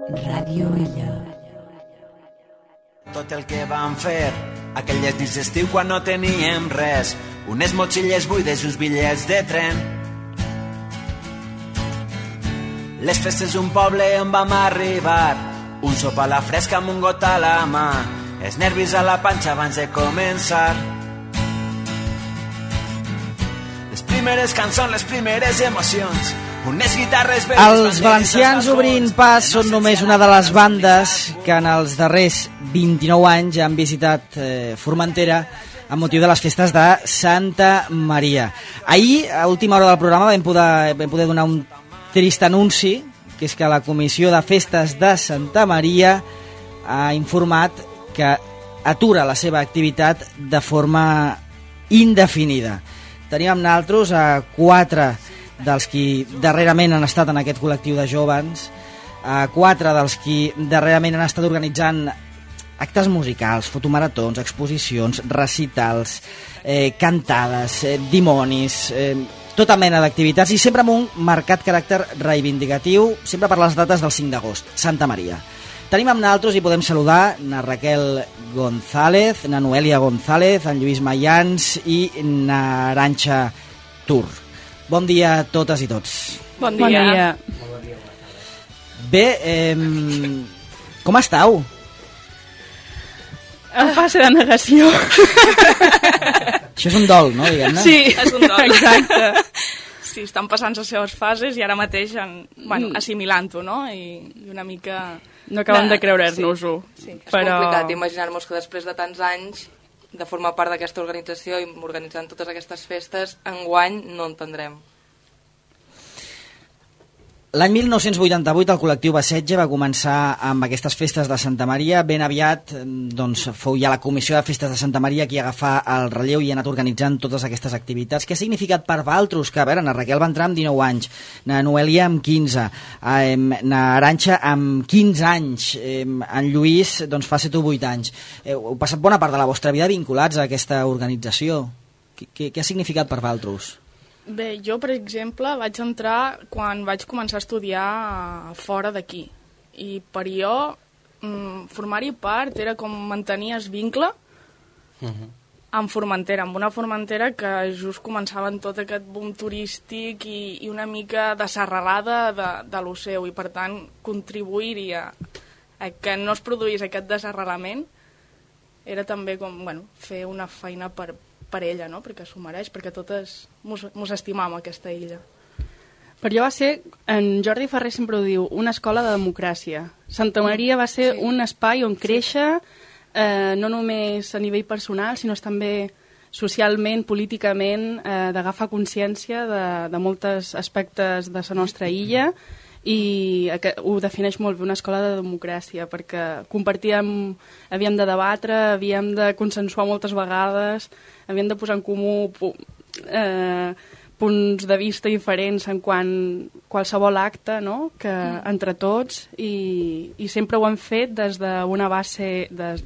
Ràdio Illa. Tot el que vam fer aquelles nits d'estiu quan no teníem res, unes motxilles buides i uns bitllets de tren. Les festes d'un poble on vam arribar, un sopar a la fresca amb un got a la mà, els nervis a la panxa abans de començar. Les primeres cançons, les primeres emocions, unes guitarres velles... Els valencians obrint pas són només una de les bandes que en els darrers 29 anys han visitat Formentera amb motiu de les festes de Santa Maria. Ahir, a última hora del programa, vam poder donar un trist anunci, que és que la Comissió de Festes de Santa Maria ha informat que atura la seva activitat de forma indefinida. Teníem nosaltres a 4 dels qui darrerament han estat en aquest col·lectiu de jóvens, 4 dels qui darrerament han estat organitzant actes musicals, fotomaratons, exposicions, recitals, cantades, dimonis, tota mena d'activitats, i sempre amb un marcat caràcter reivindicatiu, sempre per les dates del 5 d'agost, Santa Maria. Tenim amb nosaltres i podem saludar na Raquel González, na Noelia González, en Lluís Mayans i na Arantxa Tur. Bon dia a totes i tots. Bon dia. Bé, com estàu? En fase de negació. Això és un dol, no, diguem-ne? Sí, és un dol. Exacte. Sí, estan passant les seves fases i ara mateix assimilant-ho, no? I una mica... No acabem de creure'ns-ho. Sí, és complicat imaginar-nos que després de tants anys de formar part d'aquesta organització i organitzant totes aquestes festes, enguany no entendrem. L'any 1988 el col·lectiu Bassetge va començar amb aquestes festes de Santa Maria. Ben aviat doncs, fou ja la Comissió de Festes de Santa Maria qui agafà el relleu i ha anat organitzant totes aquestes activitats. Què ha significat per vosaltres? Que, a veure, na Raquel va entrar amb 19 anys, na Noelia amb 15, na Arantxa amb 15 anys, en Lluís doncs, fa 7 o 8 anys. Heu passat bona part de la vostra vida vinculats a aquesta organització. Què ha significat per vosaltres? Bé, jo, per exemple, vaig entrar quan vaig començar a estudiar fora d'aquí. I per jo, formar-hi part era com mantenir el vincle amb Formentera, amb una Formentera que just començava en tot aquest boom turístic i una mica desarrelada de lo seu, i per tant contribuir-hi a que no es produís aquest desarrelament era també com, fer una feina per ella, no? Perquè s'ho mereix, perquè totes mos estimam aquesta illa. Per jo va ser, en Jordi Ferrer sempre ho diu, una escola de democràcia. Santa Maria va ser un espai on créixer, no només a nivell personal, sinó també socialment, políticament, d'agafar consciència de molts aspectes de la nostra illa, i ho defineix molt bé, una escola de democràcia, perquè havíem de debatre, havíem de consensuar moltes vegades, havíem de posar en comú punts de vista diferents en qualsevol acte, no? Que entre tots, i sempre ho hem fet des d'una base,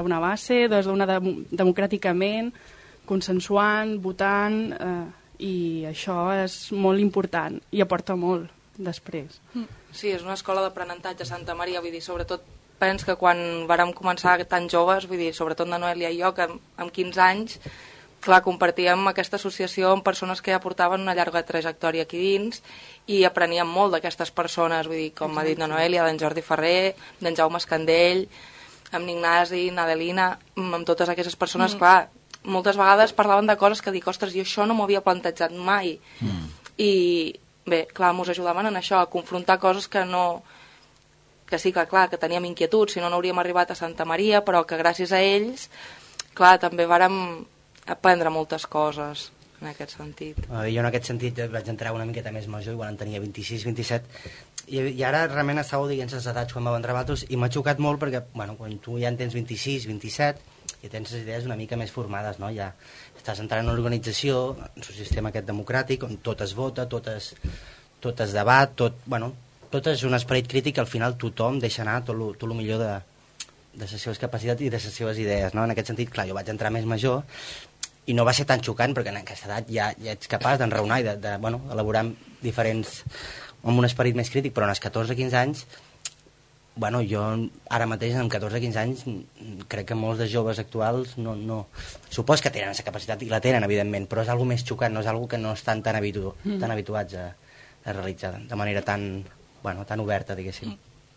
democràticament, consensuant, votant, i això és molt important i aporta molt després. Sí, és una escola d'aprenentatge a Santa Maria, vull dir, sobretot penso que quan vàrem començar tan joves, vull dir, sobretot na Noelia i jo, que amb 15 anys, clar, compartíem aquesta associació amb persones que ja portaven una llarga trajectòria aquí dins i apreníem molt d'aquestes persones, vull dir, com ha dit na Noelia, d'en Jordi Ferrer, d'en Jaume Escandell, amb Ignasi, n'Adelina, amb totes aquestes persones, clar, moltes vegades parlaven de coses que dic, ostres, jo això no m'ho havia plantejat mai. I bé, clar, mos ajudaven en això, a confrontar coses que no... que sí que, clar, que teníem inquietuds, si no hauríem arribat a Santa Maria, però que gràcies a ells, clar, també vàrem aprendre moltes coses en aquest sentit. Jo en aquest sentit vaig entrar una miqueta més major, igual en tenia 26, 27, i ara realment estàveu dient les edats quan vau entrar vosaltres, i m'ha xocat molt perquè, quan tu ja en tens 26, 27, ja tens les idees una mica més formades, no? Ja estàs entrant en una organització, en un sistema aquest democràtic, on tot es vota, tot es debat, tot és un esperit crític que al final tothom deixa anar tot el millor de les seves capacitats i de les seves idees, no? En aquest sentit, clar, jo vaig entrar més major i no va ser tan xocant perquè en aquesta edat ja ets capaç d'enraonar i elaborar diferents amb un esperit més crític, però en els 14-15 anys bueno, jo ara mateix amb 14-15 anys crec que molts de joves actuals no... Supos que tenen aquesta capacitat i la tenen, evidentment, però és algo més xocant, no és algo que no estan tan habituats a realitzar de manera tan oberta, diguéssim.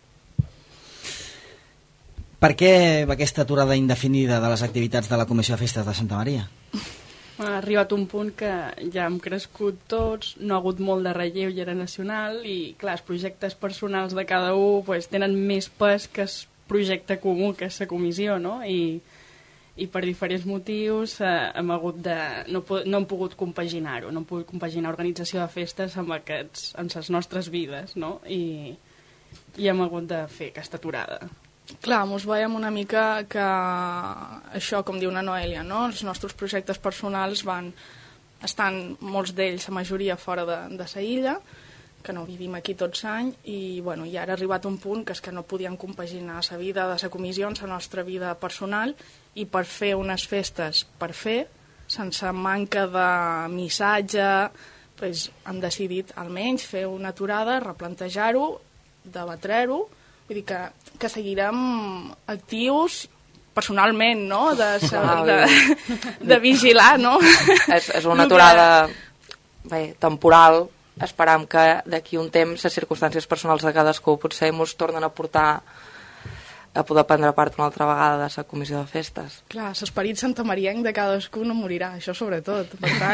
Per què aquesta aturada indefinida de les activitats de la Comissió de Festes de Santa Maria? Ha arribat un punt que ja hem crescut tots, no ha hagut molt de relleu generacional i, clar, els projectes personals de cada un pues, tenen més pes que el projecte comú, que és la comissió, no? I per diferents motius hem hagut de... no hem pogut compaginar-ho, no hem pogut compaginar organització de festes amb les nostres vides, no? I hem hagut de fer aquesta aturada. Clar, ens veiem una mica que això, com diu una Noelia, no? Els nostres projectes personals estan molts d'ells, la majoria, fora de sa illa, que no vivim aquí tots l'any, i ara ha arribat un punt que és que no podíem compaginar la vida de la comissió amb la nostra vida personal, i per fer unes festes sense manca de missatge, doncs hem decidit almenys fer una aturada, replantejar-ho, debatrer-ho. Vull dir que seguirem actius personalment, no? De vigilar, no? És una aturada temporal. Esperam que d'aquí un temps les circumstàncies personals de cadascú potser ens tornen a portar a poder prendre part una altra vegada de la comissió de festes. Clar, l'esperit santamarienc de cadascú no morirà, això sobretot.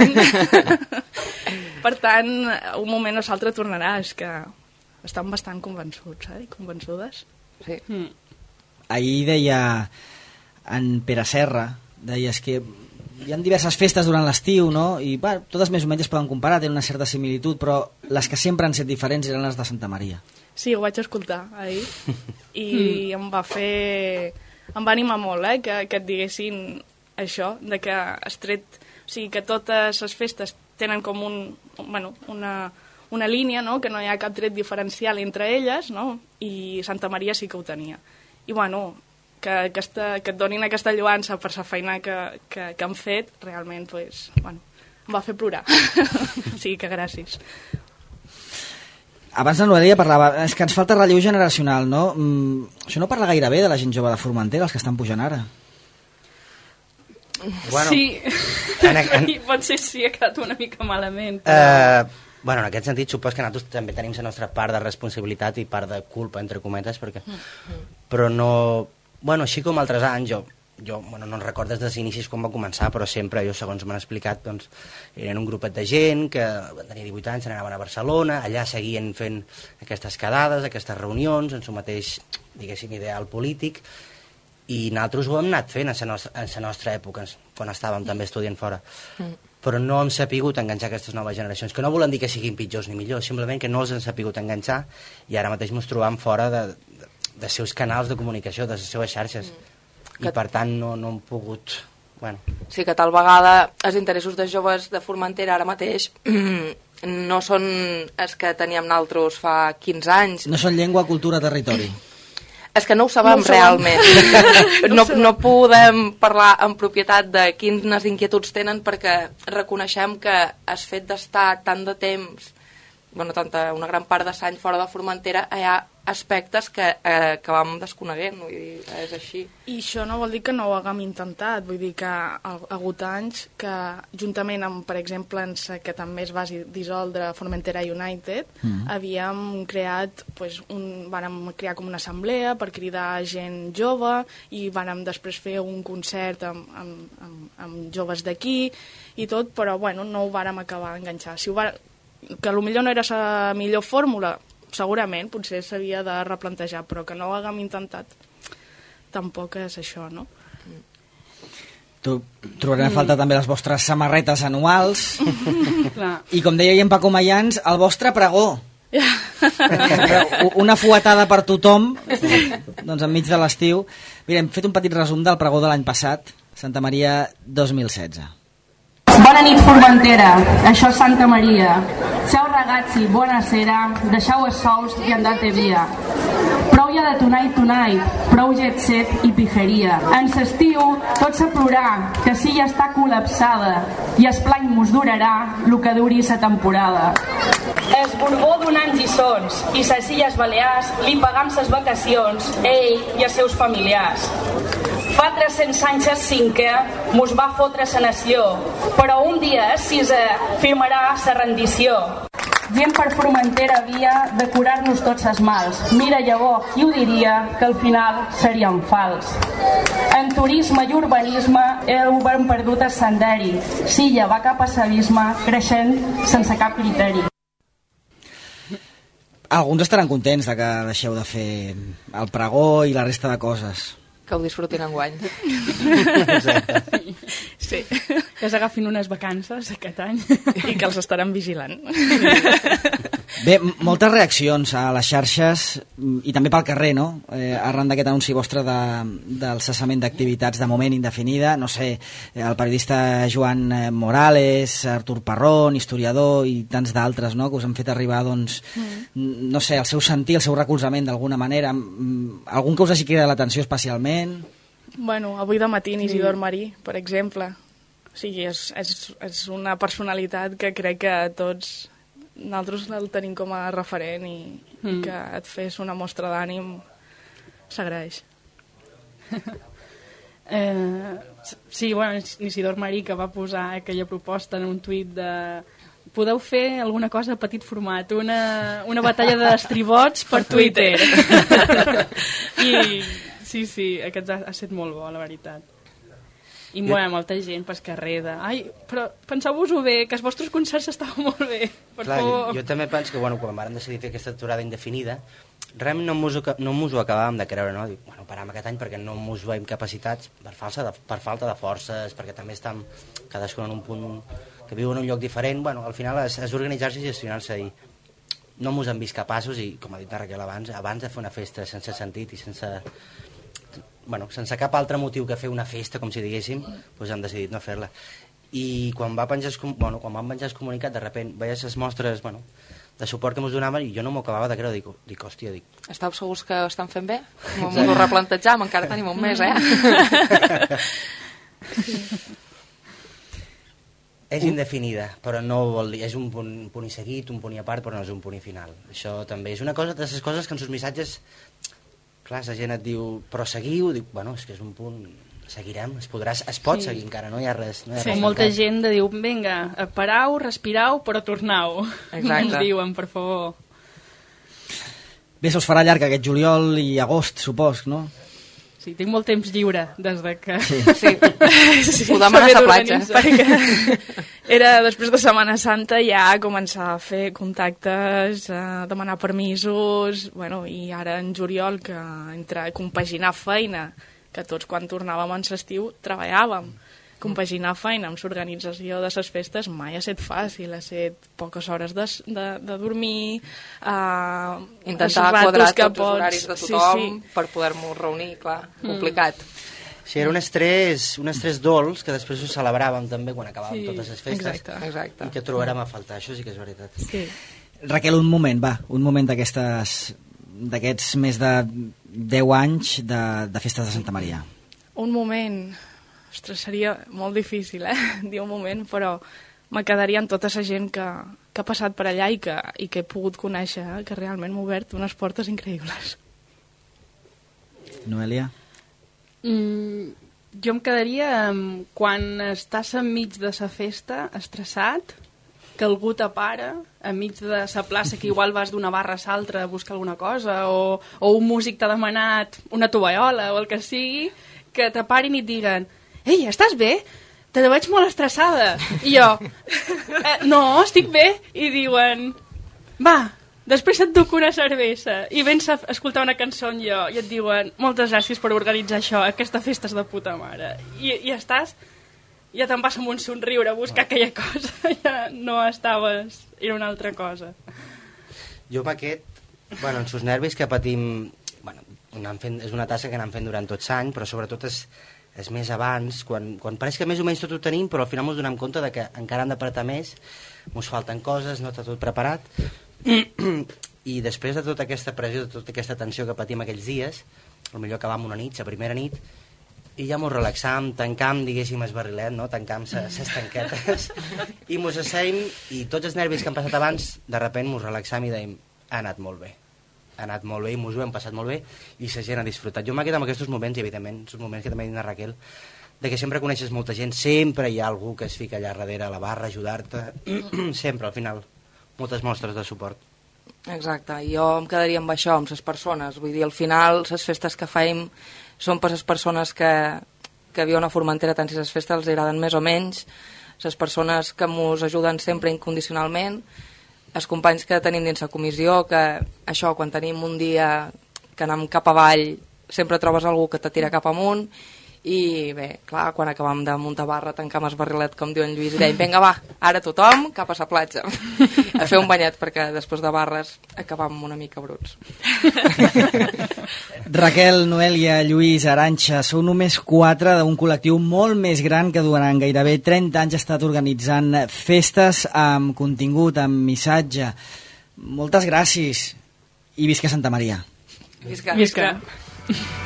Per tant, un moment o l'altre tornarà, és que estan bastant convençuts, convençudes. Sí. Ahir deia en Pere Serra, deies que hi ha diverses festes durant l'estiu, no? I totes més o menys es poden comparar, tenen una certa similitud, però les que sempre han set diferents eren les de Santa Maria. Sí, ho vaig escoltar ahir i em va animar molt, que et diguessin això, de que que totes les festes tenen com una línia, no? Que no hi ha cap tret diferencial entre elles, no? I Santa Maria sí que ho tenia. I que et donin aquesta lluança per la feina que han fet, realment, em va fer plorar. Sí, que gràcies. Abans la Noelia parlava, és que ens falta relleu generacional, no? Això no parla gaire bé de la gent jove de Formentera, els que estan pujant ara. Bueno, sí, potser sí, ha quedat una mica malament. En aquest sentit, supos que nosaltres també tenim la nostra part de responsabilitat i part de culpa, entre cometes, perquè... Però no... així com altres anys, jo no en recordo des dels inicis quan va començar, però sempre, segons m'han explicat, doncs, eren un grupet de gent que van tenir 18 anys, anaven a Barcelona, allà seguien fent aquestes quedades, aquestes reunions, en su mateix, diguéssim, ideal polític, i nosaltres ho hem anat fent en la nostra època, quan estàvem també estudiant fora. Però no hem sapigut enganxar aquestes noves generacions, que no volen dir que siguin pitjors ni millors, simplement que no els hem sapigut enganxar, i ara mateix ens trobam fora de seus canals de comunicació, de les seves xarxes, i per tant no hem pogut... Sí, que tal vegada els interessos dels joves de Formentera ara mateix no són els que teníem nosaltres fa 15 anys. No són llengua, cultura, territori. És que no ho sabem realment. No podem parlar en propietat de quines inquietuds tenen, perquè reconeixem que el fet d'estar tant de temps, una gran part de l'any fora de Formentera, hi ha aspectes que vam desconeguent, vull dir, és així. I això no vol dir que no ho haguem intentat, vull dir que ha hagut anys que, juntament amb, per exemple, que també es va dissoldre Formentera United, havíem creat, vàrem crear com una assemblea per cridar gent jove, i vàrem després fer un concert amb joves d'aquí i tot, però no ho vàrem acabar d'enganxar. Que potser no era la millor fórmula, segurament, potser s'havia de replantejar, però que no ho haguem intentat tampoc és això, no? Trobarem a falta també les vostres samarretes anuals i, com deia en Paco Mayans, el vostre pregó. Una fuetada per tothom, doncs enmig de l'estiu. Mira, hem fet un petit resum del pregó de l'any passat, Santa Maria 2016. Bona nit, Formentera. Això és Santa Maria. Ciao ragazzi, buonasera. Deixeu els sous i andate via. Prou ja de tonight, prou jet set i pijeria. En s'estiu, tots a plorar, que si ja està col·lapsada, i es plany mos durarà lo que duri sa temporada. Es Borbó donant lliçons, i ses Illes Balears li pagam ses vacacions, ell i els seus familiars. Fa 300 anys el 5è mos va fotre sa nació, però un dia el 6è firmarà sa rendició. Gent per Formentera havia de curar-nos tots els mals. Mira, llavors, qui ho diria que al final seria un fals. En turisme i urbanisme el govern perdut el senderi. Silla va cap a l'abisme, creixent sense cap criteri. Alguns estaran contents de que deixeu de fer el pregó i la resta de coses. Que ho disfrutin enguany. Sí, que s'agafin unes vacances aquest any. I que els estaran vigilant. Bé, moltes reaccions a les xarxes i també pel carrer, no? Arran d'aquest anunci vostre del cessament d'activitats de moment indefinida, no sé, el periodista Joan Morales, Artur Parrón, historiador i tants d'altres, no?, que us han fet arribar, doncs, no sé, el seu sentir, el seu recolzament d'alguna manera, algun que us hagi cridat l'atenció especialment? Bueno, avui de matí Isidor Marí, per exemple. O sigui, és una personalitat que crec que tots nosaltres el tenim com a referent i que et fes una mostra d'ànim s'agraeix. Sí, bueno, Isidor Marí, que va posar aquella proposta en un tuit de podeu fer alguna cosa a petit format, una batalla d'estribots per Twitter. I sí, aquest ha estat molt bo, la veritat. I molta gent pel carrer de ai, però penseu-vos-ho bé, que els vostres concerts estaven molt bé, per favor. Jo també penso que quan vàrem decidir fer aquesta aturada indefinida, realment no mos ho acabàvem de creure, no? Dic, param aquest any perquè no mos veiem capacitats per falta de forces, perquè també estem cadascun en un punt que viu en un lloc diferent. Bueno, al final és organitzar-se i gestionar-se, i no mos hem vist capaços, i com ha dit la Raquel abans de fer una festa sense sentit i sense cap altre motiu que fer una festa, com si diguéssim, doncs hem decidit no fer-la. I quan van penjar el comunicat, de sobte veies les mostres de suport que ens donaven i jo no m'ho acabava de creure. Dic, hòstia, Esteu segurs que ho estan fent bé? M'ho replantejam, encara tenim un mes, És indefinida, però no vol dir... És un punt i seguit, un punt i a part, però no és un punt i final. Això també és una cosa de les coses que en els missatges... Clar, la gent et diu, però seguiu, dic, és que és un punt, seguirem, es pot seguir encara, no hi ha res. Molta gent diu, vinga, parau, respirau, però tornau. Exacte. Ens diuen, per favor. Bé, se'ls farà llarg aquest juliol i agost, supos, no? Sí, tinc molt temps lliure des de que... Sí. Podem anar a la platja. Perquè era després de Setmana Santa ja començar a fer contactes, a demanar permisos, i ara en juliol, que entre compaginar feina, que tots quan tornàvem en l'estiu treballàvem, compaginar feina amb l'organització de les festes mai ha estat fàcil, ha estat poques hores de dormir, intentar quadrar tots els horaris de tothom per poder-nos reunir, clar, complicat. Sí, era un estrès dolç que després ho celebràvem també quan acabàvem totes les festes. Exacte. I que trobarem a faltar, això sí que és veritat. Sí. Raquel, un moment d'aquests més de 10 anys de festes de Santa Maria. Un moment... Ostres, seria molt difícil, dir un moment, però me quedaria amb tota la gent que ha passat per allà i que he pogut conèixer, que realment m'ha obert unes portes increïbles. Noelia? Jo em quedaria quan estàs enmig de la festa, estressat, que algú t'apara enmig de la plaça, que igual vas d'una barra a l'altra a buscar alguna cosa, o un músic t'ha demanat una tovallola o el que sigui, que t'aparin i et diguen «Ei, estàs bé? Te veig molt estressada». I jo «No, estic bé». I diuen «Va, després et duc una cervesa». I vens a escoltar una cançó amb jo i et diuen «Moltes gràcies per organitzar això, aquesta festa és de puta mare». I estàs... Ja te'n vas amb un somriure a buscar aquella cosa. Ja no estaves... Era una altra cosa. Jo amb aquest... en els nervis que patim... és una tasca que anem fent durant tots l'any, però sobretot és més abans, quan pareix que més o menys tot ho tenim, però al final ens donem compte de que encara hem d'apretar més, ens falten coses, no està tot preparat. i després de tota aquesta pressió, de tota aquesta tensió que patim aquells dies, potser acabàvem una nit, la primera nit, i ja mos relaxam, tancam, diguéssim, el barrilet, no? Tancam ses tanquetes i mos asseim, i tots els nervis que han passat abans, de repent mos relaxam i deim, ha anat molt bé i mos ho hem passat molt bé i la gent ha disfrutat. Jo m'ha quedat amb aquests moments, i evidentment, els moments que també ha dit la Raquel, de que sempre coneixes molta gent, sempre hi ha algú que es fica allà darrere a la barra a ajudar-te, sempre, al final, moltes mostres de suport. Exacte, jo em quedaria amb això, amb les persones, vull dir, al final, les festes que faim són per les persones que viuen a Formentera, tant si les festes els agraden més o menys, les persones que ens ajuden sempre incondicionalment, els companys que tenim dins la comissió, que això, quan tenim un dia que anem cap avall, sempre trobes algú que te tira cap amunt, i bé, clar, quan acabam de muntar barra, tancam el barrilet, com diu en Lluís, i dèiem, vinga, va, ara tothom cap a la platja a fer un banyet, perquè després de barres acabam una mica bruts. Raquel, Noèlia, Lluís, Arantxa, sou només 4 d'un col·lectiu molt més gran que durant gairebé 30 anys ha estat organitzant festes amb contingut, amb missatge. Moltes gràcies i visca Santa Maria. Visca. Visca.